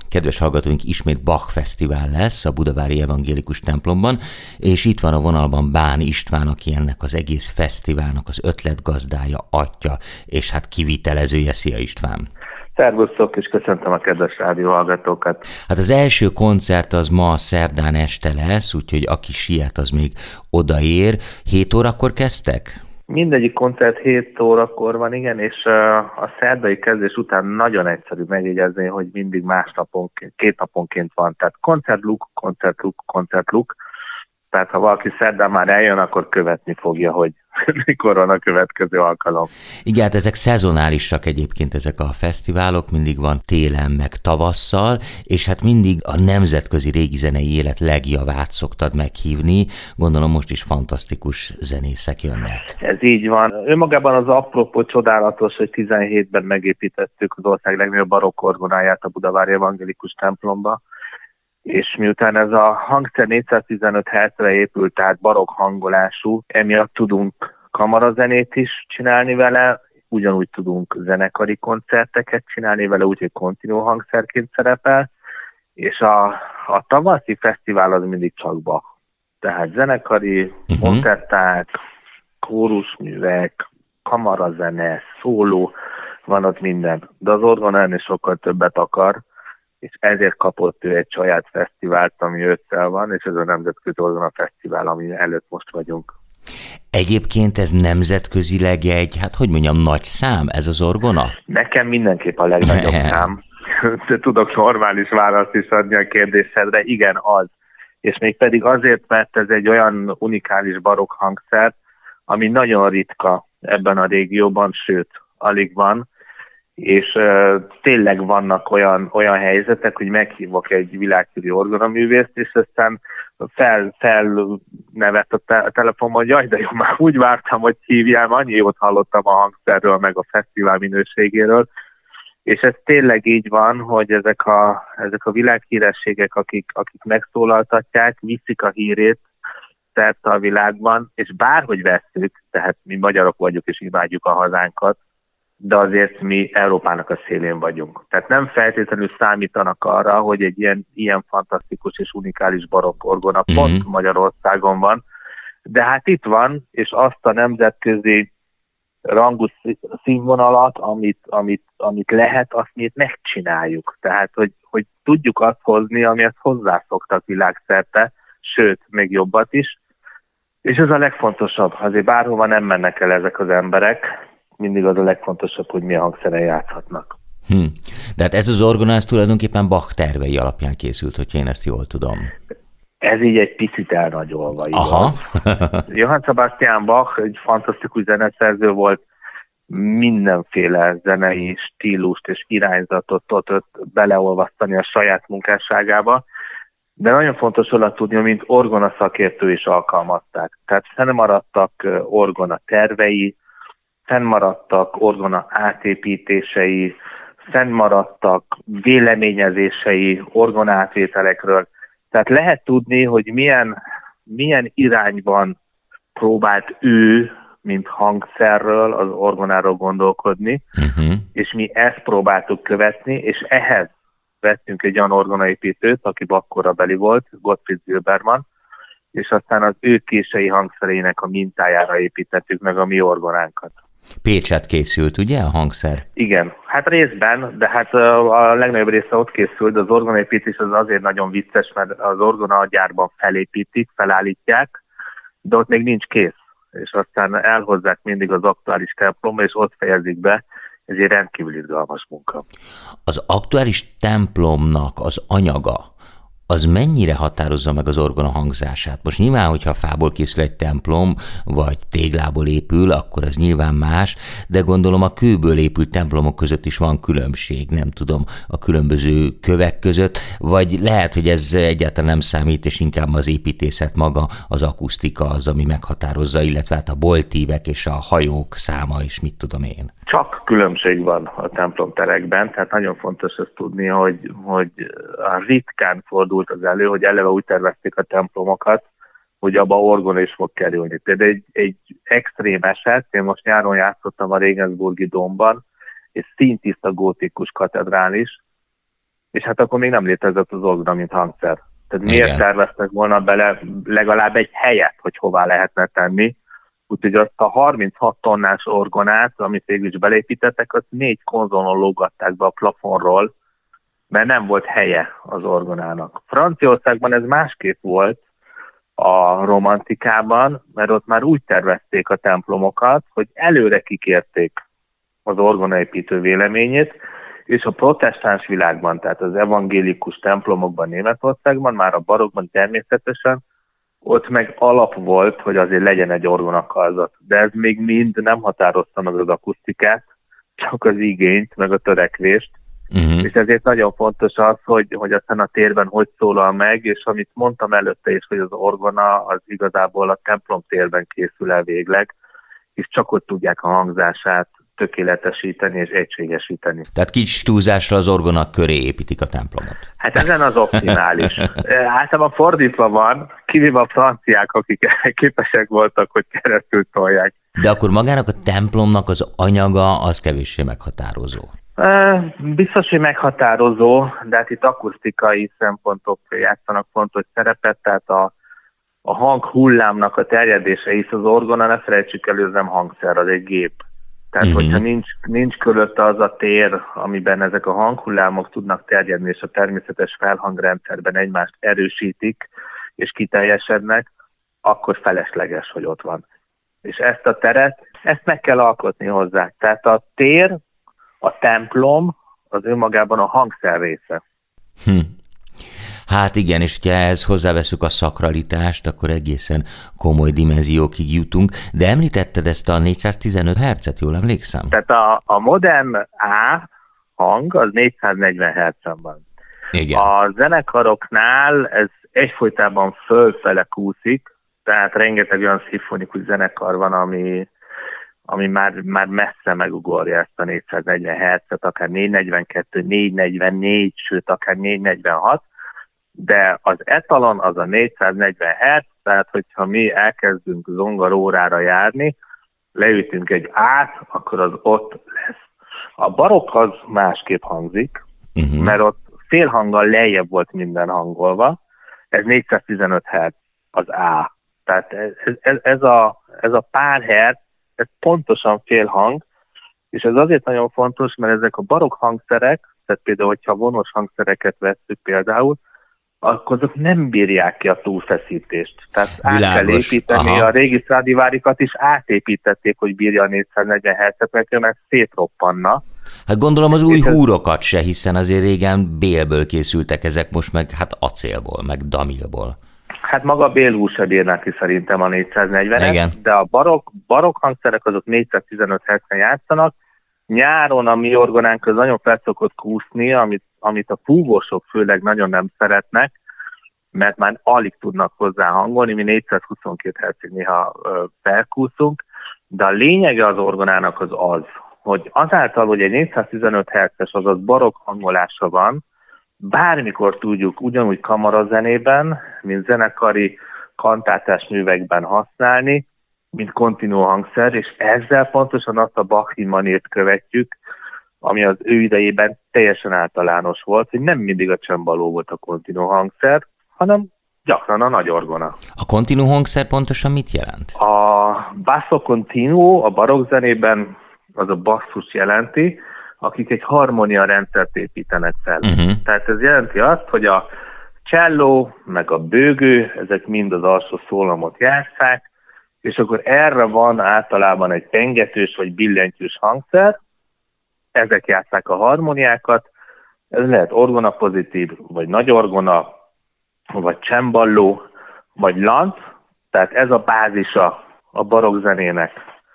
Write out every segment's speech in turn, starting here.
kedves hallgatóink, ismét Bach Fesztivál lesz a Budavári Evangélikus templomban, és itt van a vonalban Bán István, aki ennek az egész fesztiválnak az ötletgazdája, atya, és hát kivitelezője. Szia István! Szervusztok, és köszöntöm a kedves rádióhallgatókat. Hát az első koncert az ma szerdán este lesz, úgyhogy aki siet, az még odaér. 7 órakor kezdtek? Mindegyik koncert 7 órakor van, igen, és a szerdai kezdés után nagyon egyszerű megjegyezni, hogy mindig másnaponként, 2 naponként van. Tehát koncertluk. Tehát ha valaki szerdán már eljön, akkor követni fogja, hogy mikor van a következő alkalom. Igen, hát ezek szezonálisak egyébként ezek a fesztiválok, mindig van télen meg tavasszal, és hát mindig a nemzetközi régi zenei élet legjavát szoktad meghívni. Gondolom most is fantasztikus zenészek jönnek. Ez így van. Önmagában az apropó csodálatos, hogy 17-ben megépítettük az ország legnagyobb barokk orgonáját a Budavári Evangélikus templomba, és miután ez a hangszer 415 Hz-re épült, tehát barokk hangolású, emiatt tudunk kamarazenét is csinálni vele, ugyanúgy tudunk zenekari koncerteket csinálni vele, úgyhogy kontinuó hangszerként szerepel, és a tavaszi fesztivál az mindig csak Bach. Tehát zenekari, koncerták, kórusművek, kamarazene, szóló, van ott minden. De az orgona ennél sokkal többet akar, és ezért kapott ő egy saját fesztivált, ami ősszel van, és ez a Nemzetközi Orgona Fesztivál, ami előtt most vagyunk. Egyébként ez nemzetközileg egy, nagy szám ez az orgona? Nekem mindenképp a legnagyobb szám. Tudok normális választ is adni a kérdésedre, igen, az. És még pedig azért, mert ez egy olyan unikális barokk hangszer, ami nagyon ritka ebben a régióban, sőt, alig van, és tényleg vannak olyan helyzetek, hogy meghívok egy világhírű orgonaművészt, és aztán felnevet a telefonban, hogy jaj, de jó, már úgy vártam, hogy hívjál, annyi jót hallottam a hangszerről, meg a fesztivál minőségéről, és ez tényleg így van, hogy ezek a világhírességek, akik megszólaltatják, viszik a hírét szerte a világban, és bárhogy vesszük, tehát mi magyarok vagyunk és imádjuk a hazánkat, de azért mi Európának a szélén vagyunk. Tehát nem feltétlenül számítanak arra, hogy egy ilyen fantasztikus és unikális barokk orgona pont Magyarországon van, de hát itt van, és azt a nemzetközi rangú színvonalat, amit lehet, azt mi itt megcsináljuk. Tehát, hogy tudjuk azt hozni, amihez hozzászoktak világszerte, sőt, még jobbat is. És ez a legfontosabb, azért bárhova nem mennek el ezek az emberek, mindig az a legfontosabb, hogy milyen hangszeren játszhatnak. De hát ez az orgona, ez tulajdonképpen Bach tervei alapján készült, hogyha én ezt jól tudom. Ez így egy picit elnagyolva. Aha. Johann Sebastian Bach egy fantasztikus zeneszerző volt, mindenféle zenei stílust és irányzatot tudott beleolvasztani a saját munkásságába, de nagyon fontos volna tudni, hogy mint orgona szakértő is alkalmazták. Tehát fennmaradtak orgona tervei, fennmaradtak orgona átépítései, fennmaradtak véleményezései orgona átvételekről. Tehát lehet tudni, hogy milyen irányban próbált ő, mint hangszerről, az orgonáról gondolkodni, és mi ezt próbáltuk követni, és ehhez vettünk egy olyan orgonaépítőt, aki Bach korabeli volt, Gottfried Silbermann, és aztán az ő kései hangszerének a mintájára építettük meg a mi orgonánkat. Pécset készült, ugye, a hangszer? Igen, hát részben, de hát a legnagyobb része ott készült, de az orgonaépítés az azért nagyon vicces, mert az orgona gyárban felépítik, felállítják, de ott még nincs kész, és aztán elhozzák mindig az aktuális templomba, és ott fejezik be, ez egy rendkívül izgalmas munka. Az aktuális templomnak az anyaga, az mennyire határozza meg az orgona hangzását? Most nyilván, hogyha fából készül egy templom, vagy téglából épül, akkor az nyilván más, de gondolom a kőből épült templomok között is van különbség, nem tudom, a különböző kövek között, vagy lehet, hogy ez egyáltalán nem számít, és inkább az építészet maga, az akusztika az, ami meghatározza, illetve hát a boltívek és a hajók száma, és mit tudom én. Csak különbség van a templomterekben, tehát nagyon fontos ezt tudni, hogy ritkán fordult az elő, hogy eleve úgy tervezték a templomokat, hogy abba orgona is fog kerülni. Például egy extrém eset, én most nyáron játszottam a Regensburgi dómban, egy színtiszta gótikus katedrális, és hát akkor még nem létezett az orgona, mint hangszer. Tehát Igen. miért terveztek volna bele legalább egy helyet, hogy hová lehetne tenni? Úgyhogy azt a 36 tonnás orgonát, amit végül is belépítettek, azt 4 konzolon lógatták be a plafonról, mert nem volt helye az orgonának. Franciaországban ez másképp volt a romantikában, mert ott már úgy tervezték a templomokat, hogy előre kikérték az orgonaépítő véleményét, és a protestáns világban, tehát az evangélikus templomokban Németországban, már a barokban természetesen, ott meg alap volt, hogy azért legyen egy orgonakarzat. De ez még mind nem határozta meg az akusztikát, csak az igényt, meg a törekvést. És ezért nagyon fontos az, hogy aztán a térben hogy szólal meg, és amit mondtam előtte is, hogy az orgona az igazából a templom térben készül el végleg, és csak ott tudják a hangzását tökéletesíteni és egységesíteni. Tehát kicsi túlzásra az orgona köré építik a templomot. Hát ezen az optimális. Általában fordítva van, kivéve a franciák, akik képesek voltak, hogy keresztül tolják. De akkor magának a templomnak az anyaga az kevéssé meghatározó. Biztos, hogy meghatározó, de hát itt akusztikai szempontok játszanak fontos szerepet, tehát a hanghullámnak a terjedése is az orgona, ne felejtsük el, ez nem hangszer, az egy gép. Tehát, hogyha nincs körülötte az a tér, amiben ezek a hanghullámok tudnak terjedni, és a természetes felhangrendszerben egymást erősítik, és kiteljesednek, akkor felesleges, hogy ott van. És ezt a teret, ezt meg kell alkotni hozzá. Tehát a tér, a templom az önmagában a hangszer része. Hát igen, és ha ehhez hozzáveszünk a szakralitást, akkor egészen komoly dimenziókig jutunk, de említetted ezt a 415 Hz-et, jól emlékszem? Tehát a modern A hang az 440 Hz-en van. Igen. A zenekaroknál ez egyfolytában fölfele kúszik, tehát rengeteg olyan szimfonikus zenekar van, ami már messze megugorja ezt a 440 Hz-et, akár 442, 444, sőt akár 446, de az etalon az a 440 Hz, tehát hogyha mi elkezdünk zongorórára járni, leütünk egy át, akkor az ott lesz. A barokk az másképp hangzik, mert ott félhanggal lejjebb volt minden hangolva, ez 415 Hz az A. Tehát ez a pár hertz, ez pontosan félhang, és ez azért nagyon fontos, mert ezek a barokk hangszerek, tehát például, hogyha vonos hangszereket vesszük például, akkor azok nem bírják ki a túlfeszítést. Tehát át kell építeni, a régi Stradivárikat is átépítették, hogy bírja a 440 Hz-et, mert szétroppanna. Hát gondolom az új húrokat se, hiszen azért régen bélből készültek ezek, most meg hát acélból, meg damilból. Hát maga a bélhúr se bírná ki szerintem a 440-et, de a barokk hangszerek azok 415 Hz-en játszanak. Nyáron a mi orgonánk az nagyon felszokott kúszni, amit a fúvósok főleg nagyon nem szeretnek, mert már alig tudnak hozzá hangolni, mi 422 Hz-ig néha felkúszunk, de a lényege az orgonának az, hogy azáltal, hogy egy 415 Hz-es, azaz barokk hangolása van, bármikor tudjuk ugyanúgy kamarazenében, mint zenekari kantátás művekben használni, mint kontinuó hangszer, és ezzel pontosan azt a Bach manért követjük, ami az ő idejében teljesen általános volt, hogy nem mindig a csembaló volt a kontinuó hangszer, hanem gyakran a nagy orgona. A kontinuó hangszer pontosan mit jelent? A basso continuo a barokk zenében az a basszus jelenti, akik egy harmónia rendszert építenek fel. Tehát ez jelenti azt, hogy a cselló, meg a bőgő, ezek mind az alsó szólamot játsszák, és akkor erre van általában egy pengetős vagy billentyűs hangszer, ezek játsszák a harmóniákat, ez lehet orgona pozitív, vagy nagy orgona, vagy cemballó, vagy lánc, tehát ez a bázisa a barokk zenének.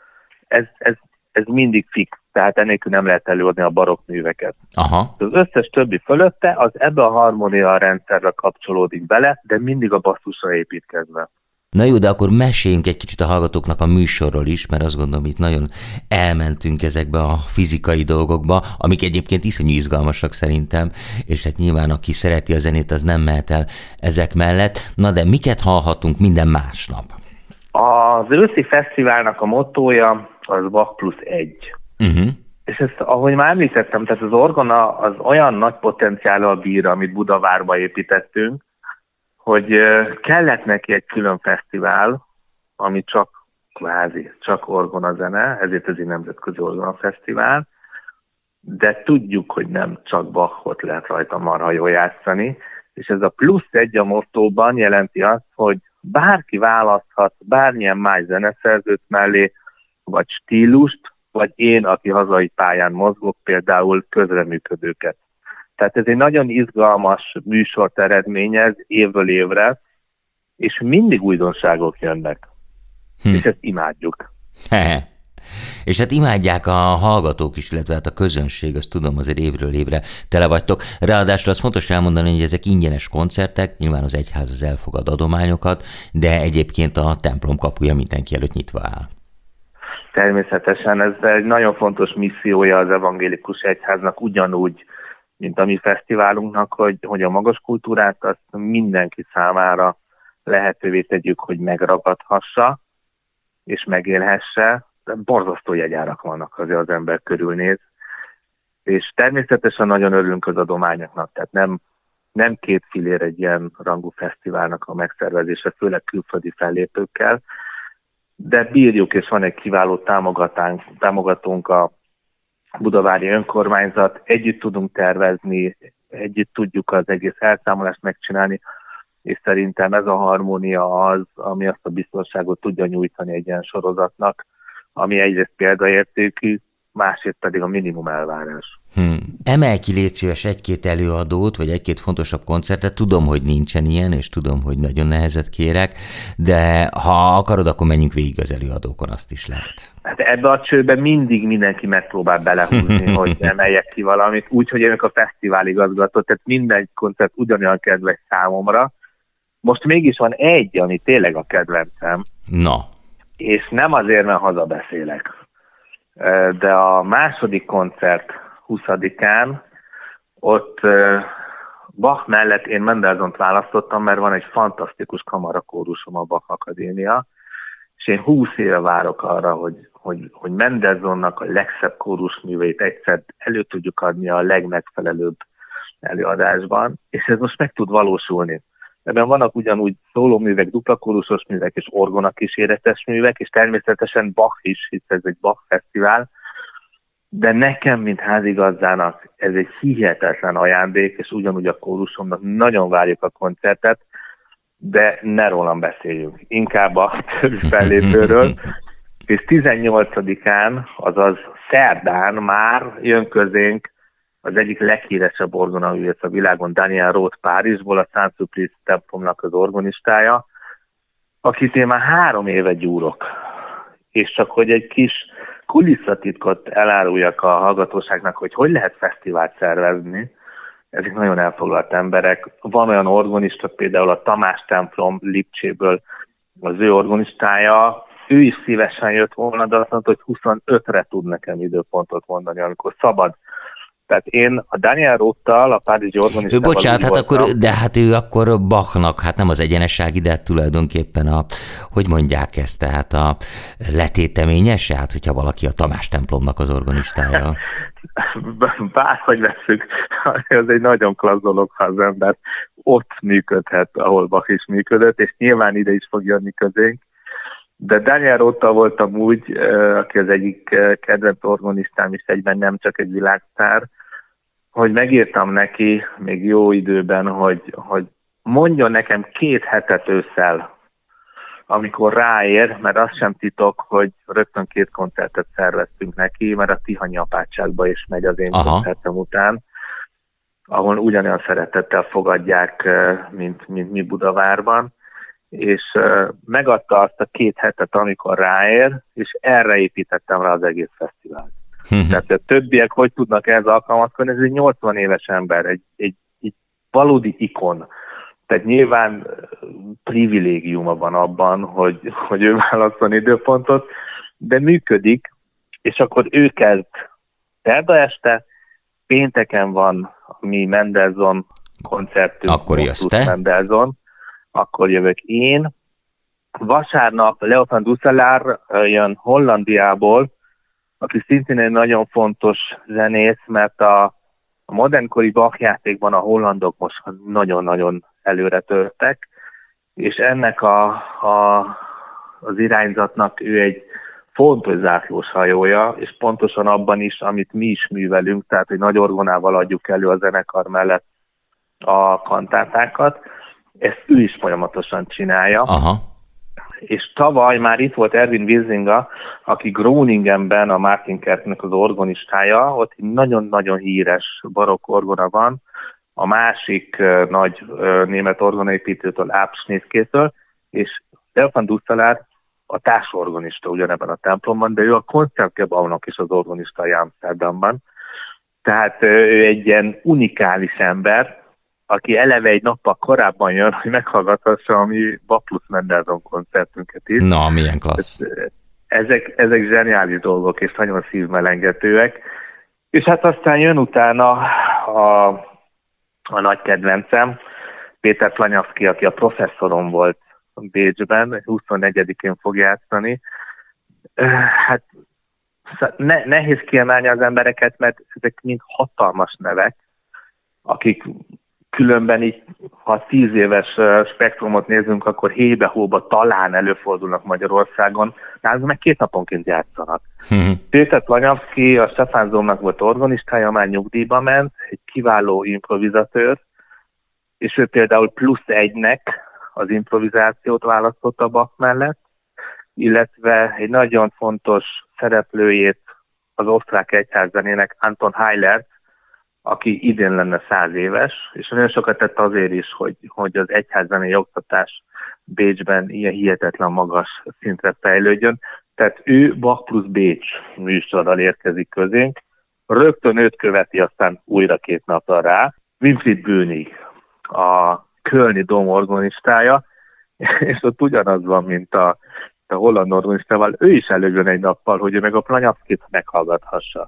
Ez mindig fix, tehát ennélkül nem lehet előadni a barokk műveket. Aha. Az összes többi fölötte az ebbe a harmónia rendszerre kapcsolódik bele, de mindig a basszusra építkezve. Na jó, de akkor meséljünk egy kicsit a hallgatóknak a műsorról is, mert azt gondolom, itt nagyon elmentünk ezekbe a fizikai dolgokba, amik egyébként iszonyú izgalmasak szerintem, és hát nyilván aki szereti a zenét, az nem mehet el ezek mellett. Na de miket hallhatunk minden másnap? Az őszi fesztiválnak a mottója az Bach +1. És ezt, ahogy már említettem, tehát az orgona az olyan nagy potenciállal bír, amit Budavárba építettünk, hogy kellett neki egy külön fesztivál, ami csak orgona zene, ezért ez egy nemzetközi orgona fesztivál, de tudjuk, hogy nem csak Bachot lehet rajta marha jól játszani, és ez a +1 a mottóban jelenti azt, hogy bárki választhat bármilyen más zeneszerzőt mellé, vagy stílust, vagy én, aki hazai pályán mozgok, például közreműködőket. Tehát ez egy nagyon izgalmas műsort eredményez évről évre, és mindig újdonságok jönnek. És ezt imádjuk. És hát imádják a hallgatók is, illetve hát a közönség, azt tudom, azért évről évre tele vagytok. Ráadásul azt fontos elmondani, hogy ezek ingyenes koncertek, nyilván az egyház az elfogad adományokat, de egyébként a templom kapuja mindenki előtt nyitva áll. Természetesen ez egy nagyon fontos missziója az evangélikus egyháznak, ugyanúgy, mint a mi fesztiválunknak, hogy a magas kultúrát azt mindenki számára lehetővé tegyük, hogy megragadhassa és megélhesse. Borzasztó jegyárak vannak, azért az ember körülnéz. És természetesen nagyon örülünk az adományoknak, tehát nem 2 fillér egy ilyen rangú fesztiválnak a megszervezése, főleg külföldi fellépőkkel, de bírjuk, és van egy kiváló támogatónk a budavári önkormányzat, együtt tudunk tervezni, együtt tudjuk az egész elszámolást megcsinálni, és szerintem ez a harmónia az, ami azt a biztonságot tudja nyújtani egy ilyen sorozatnak, ami egyrészt példaértékű, másrészt pedig a minimum elvárás. Emelj ki, légy szíves, 1-2 előadót, vagy 1-2 fontosabb koncertet. Tudom, hogy nincsen ilyen, és tudom, hogy nagyon nehezet kérek, de ha akarod, akkor menjünk végig az előadókon, azt is lehet. Hát ebbe a csőbe mindig mindenki megpróbál belehúzni, hogy emeljek ki valamit, úgyhogy én a fesztivál igazgató, tehát minden koncert ugyanolyan kedves számomra. Most mégis van egy, ami tényleg a kedvencem. Na. És nem azért, mert hazabeszélek. De a második koncert 20-án, ott Bach mellett én Mendelssohnt választottam, mert van egy fantasztikus kamarakórusom a Bach Akadémia, és én 20 éve várok arra, hogy Mendelssohnnak a legszebb kórusműveit egyszer elő tudjuk adni a legmegfelelőbb előadásban, és ez most meg tud valósulni. Ebben vannak ugyanúgy szólóművek, duplakórusos művek és orgonakíséretes művek, és természetesen Bach is, hisz ez egy Bach fesztivál, de nekem, mint házigazdának, ez egy hihetetlen ajándék, és ugyanúgy a kórusomnak nagyon várjuk a koncertet, de ne rólam beszéljünk, inkább a többi fellépőről, és 18-án, azaz szerdán már jön közénk az egyik leghíresebb orgonaművész a világon, Daniel Roth Párizsból, a Saint-Sulpice templomnak az orgonistája, akit én már 3 éve gyúrok. És csak hogy egy kis kulisszatitkot eláruljak a hallgatóságnak, hogy lehet fesztivált szervezni, ezek nagyon elfoglalt emberek. Van olyan orgonista, például a Tamás templom Lipcséből, az ő orgonistája, ő is szívesen jött volna, de azt mondta, hogy 25-re tud nekem időpontot mondani, amikor szabad. Tehát én a Daniel Roth-tal, a párizsi orgonistával... Bocsánat, hát akkor, de hát ő akkor Bachnak, hát nem az egyenessági, de tulajdonképpen hogy mondják ezt, tehát a letéteményes, hát hogyha valaki a Tamás templomnak az orgonistája. Bárhogy veszük, ez egy nagyon klassz dolog, ha az ember ott működhet, ahol Bach is működött, és nyilván ide is fog jönni közénk. De Daniel Roth-tal voltam úgy, aki az egyik kedvenc orgonistám is egyben, nem csak egy világsztár, hogy megírtam neki még jó időben, hogy mondjon nekem 2 hetet ősszel, amikor ráér, mert az sem titok, hogy rögtön 2 koncertet szerveztünk neki, mert a Tihanyi apátságba is megy az én koncertem után, ahol ugyanolyan szeretettel fogadják, mint mi Budavárban, és megadta azt a 2 hetet, amikor ráér, és erre építettem rá az egész fesztivált. Tehát a többiek hogy tudnak ehhez alkalmazkodni? Ez egy 80 éves ember, egy valódi ikon. Tehát nyilván privilégiuma van abban, hogy ő válaszol időpontot, de működik, és akkor ő kezd szerda este, pénteken van a mi Mendelssohn koncertünk, akkor jössz te? Mendelssohn, akkor jövök én. Vasárnap Leo van Dusselaar jön Hollandiából, aki szintén egy nagyon fontos zenész, mert a modernkori Bach játékban a hollandok most nagyon-nagyon előre törtek, és ennek az irányzatnak ő egy fontos zászlós hajója, és pontosan abban is, amit mi is művelünk, tehát hogy nagy orgonával adjuk elő a zenekar mellett a kantátákat, ezt ő is folyamatosan csinálja. Aha. És tavaly már itt volt Erwin Wiesinga, aki Groningenben a Martin Kerknek az orgonistája, ott nagyon-nagyon híres barokk orgona van, a másik nagy német orgonaépítőtől, Ápsnészkétől, és Stefan Dusselaar a társorgonista ugyanebben a templomban, de ő a Concertgebouwnak is az orgonistája Amsterdamban. Tehát ő egy ilyen unikális ember, aki eleve egy nappal korábban jön, hogy meghallgathassa a mi Bach plusz Mendelssohn koncertünket is. Na, milyen klassz. Ezek zseniális dolgok, és nagyon szívmelengetőek. És hát aztán jön utána a nagy kedvencem, Péter Planyavszky, aki a professzorom volt Bécsben, 24-én fog játszani. Hát nehéz kiemelni az embereket, mert ezek mind hatalmas nevek, akik különben így, ha 10 éves spektrumot nézünk, akkor hébe-hóba talán előfordulnak Magyarországon, de azok meg 2 naponként játszanak. Péter Planyavszky a Stefánzónak volt organistája, már nyugdíjba ment, egy kiváló improvizatőr, és ő például +1-nek az improvizációt választotta Bach mellett, illetve egy nagyon fontos szereplőjét az osztrák egyházzenének, Anton Heilert, aki idén lenne 100 éves, és nagyon sokat tett azért is, hogy az egyházzenei oktatás Bécsben ilyen hihetetlen magas szintre fejlődjön. Tehát ő Bach plusz Bécs műsorral érkezik közénk, rögtön őt követi aztán újra 2 napra rá, Winfried Bönig, a kölni dóm organistája, és ott ugyanaz van, mint a holland organistával, ő is előjön egy nappal, hogy ő meg a Planyavszkyt meghallgathassa.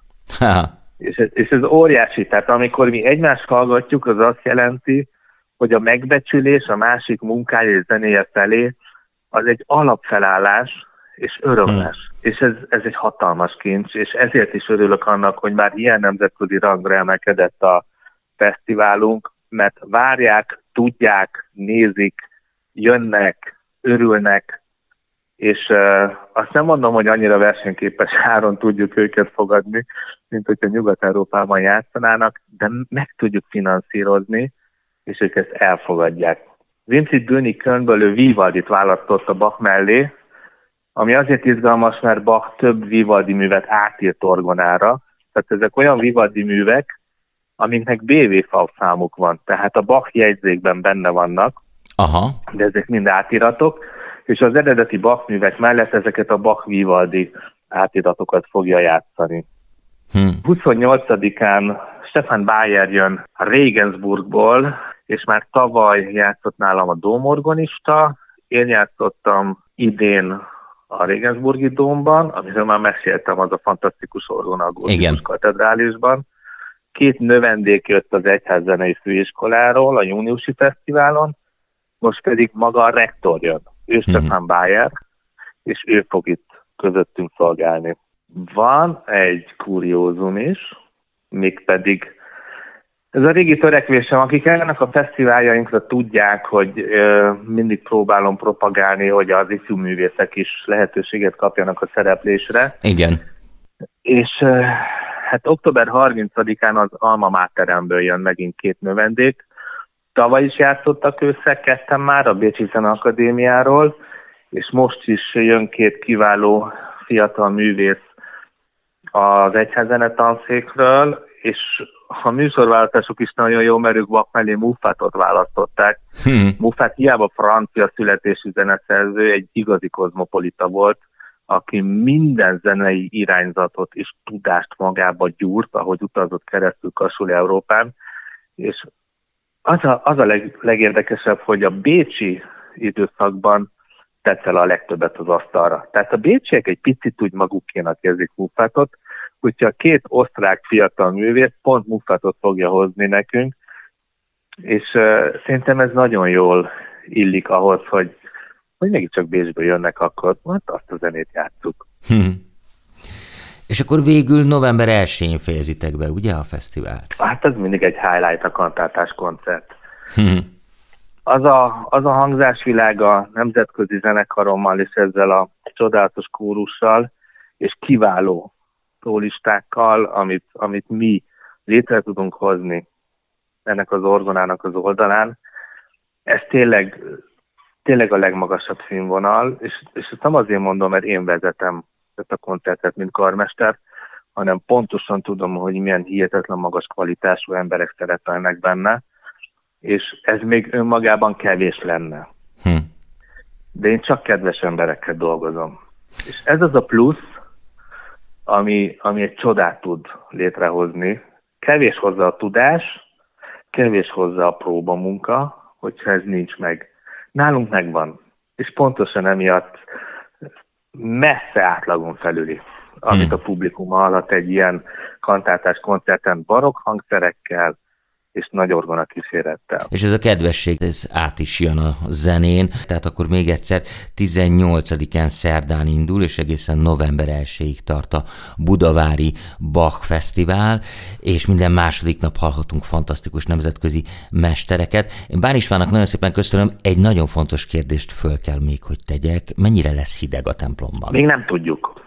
És ez óriási, tehát amikor mi egymást hallgatjuk, az azt jelenti, hogy a megbecsülés a másik munkája és zenéje felé az egy alapfelállás és örömlás. És ez egy hatalmas kincs, és ezért is örülök annak, hogy már ilyen nemzetközi rangra emelkedett a fesztiválunk, mert várják, tudják, nézik, jönnek, örülnek, és azt nem mondom, hogy annyira versenyképes áron tudjuk őket fogadni, mint hogyha Nyugat-Európában játszanának, de meg tudjuk finanszírozni, és ők ezt elfogadják. Winfried Bönig Kölnből ő Vivaldit választott a Bach mellé, ami azért izgalmas, mert Bach több Vivaldi művet átírt orgonára, tehát ezek olyan Vivaldi művek, amiknek BWV számuk van, tehát a Bach jegyzékben benne vannak, de ezek mind átiratok, és az eredeti Bach művek mellett ezeket a Bach Vivaldi átiratokat fogja játszani. 28-án Stefan Bayer jön Regensburgból, és már tavaly játszott nálam a dómorgonista, én játszottam idén a Regensburgi dómban, amiről már meséltem, az a fantasztikus orgona a Gótikus katedrálisban. 2 növendék jött az Egyházzenei Főiskoláról a júniusi fesztiválon, most pedig maga a rektor jön. Ő Stefan Bayer, és ő fog itt közöttünk szolgálni. Van egy kuriózum is, mégpedig ez a régi törekvésem, akik ellenek a fesztiváljainkra tudják, hogy mindig próbálom propagálni, hogy az ifjú művészek is lehetőséget kapjanak a szereplésre. Igen. És hát október 30-án az Alma Materemből jön megint 2 növendék. Tavaly is játszottak ősszel 2 már a Bécsi Zeneakadémiáról, és most is jön 2 kiváló fiatal művész az egyházzene tanszékről, és a műsorválasztások is nagyon jó, mert ők Bach mellé Muffatot választották. Muffat hiába francia születésű zeneszerző, egy igazi kozmopolita volt, aki minden zenei irányzatot és tudást magába gyúrt, ahogy utazott keresztül Kassel-Európán, és az a legérdekesebb, hogy a bécsi időszakban tett el a legtöbbet az asztalra. Tehát a bécsiek egy picit úgy magukénak érzik Muffatot, úgyhogy a 2 osztrák fiatal művész pont Muffatot fogja hozni nekünk, és szerintem ez nagyon jól illik ahhoz, hogy mégiscsak Bécsből jönnek, akkor azt a zenét játsszuk. És akkor végül november 1-én fejezitek be, ugye, a fesztivált? Hát ez mindig egy highlight, a kantátás koncert. Az a hangzásvilág a nemzetközi zenekarommal és ezzel a csodálatos kórussal, és kiváló szólistákkal, amit mi létre tudunk hozni ennek az orgonának az oldalán, ez tényleg a legmagasabb színvonal, és ezt nem azért mondom, mert én vezetem ezt a koncertet, mint karmester, hanem pontosan tudom, hogy milyen hihetetlen magas kvalitású emberek szerepelnek benne, és ez még önmagában kevés lenne. De én csak kedves emberekkel dolgozom. És ez az a plusz, ami egy csodát tud létrehozni. Kevés hozzá a tudás, kevés hozzá a próbamunka, hogyha ez nincs meg. Nálunk megvan. És pontosan emiatt messze átlagon felüli, amit a publikum hallhat egy ilyen kantátás koncerten barokk hangszerekkel, és nagy orgona kísérettel. És ez a kedvesség, ez át is jön a zenén, tehát akkor még egyszer 18-án szerdán indul, és egészen november 1-ig tart a Budavári Bach Fesztivál, és minden második nap hallhatunk fantasztikus nemzetközi mestereket. Én Bán Istvánnak nagyon szépen köszönöm, egy nagyon fontos kérdést föl kell még, hogy tegyek. Mennyire lesz hideg a templomban? Még nem tudjuk.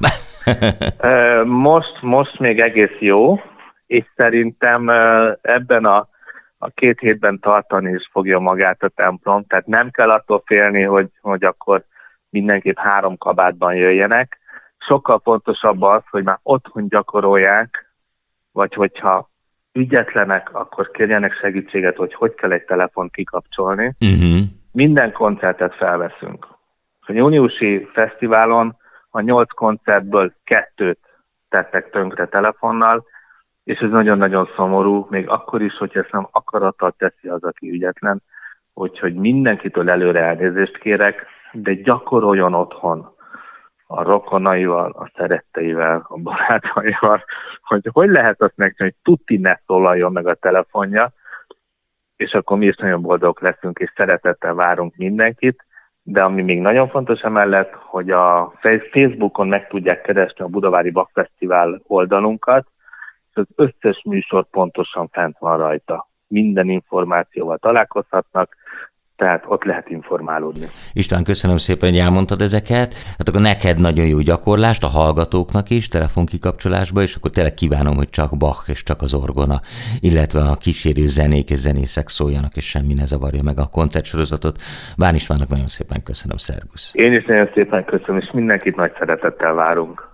Most még egész jó, és szerintem ebben a 2 hétben tartani is fogja magát a templom, tehát nem kell attól félni, hogy akkor mindenképp 3 kabátban jöjjenek. Sokkal fontosabb az, hogy már otthon gyakorolják, vagy hogyha ügyetlenek, akkor kérjenek segítséget, hogy kell egy telefont kikapcsolni. Minden koncertet felveszünk. A júniusi fesztiválon a 8 koncertből 2 tettek tönkre telefonnal, és ez nagyon-nagyon szomorú, még akkor is, hogy ezt nem akarattal teszi az, aki ügyetlen, hogy mindenkitől előre elnézést kérek, de gyakoroljon otthon a rokonaival, a szeretteivel, a barátaival, hogy lehet azt megcsinálni, hogy tuti ne szólaljon meg a telefonja, és akkor mi is nagyon boldogok leszünk, és szeretettel várunk mindenkit, de ami még nagyon fontos emellett, hogy a Facebookon meg tudják keresni a Budavári Bach Fesztivál oldalunkat, és az összes műsor pontosan fent van rajta. Minden információval találkozhatnak, tehát ott lehet informálódni. István, köszönöm szépen, hogy elmondtad ezeket. Hát akkor neked nagyon jó gyakorlást, a hallgatóknak is, telefonkikapcsolásba, és akkor tényleg kívánom, hogy csak Bach és csak az orgona, illetve a kísérő zenék és zenészek szóljanak, és semmi ne zavarja meg a koncertsorozatot. Bán Istvánnak nagyon szépen köszönöm, szervusz. Én is nagyon szépen köszönöm, és mindenkit nagy szeretettel várunk.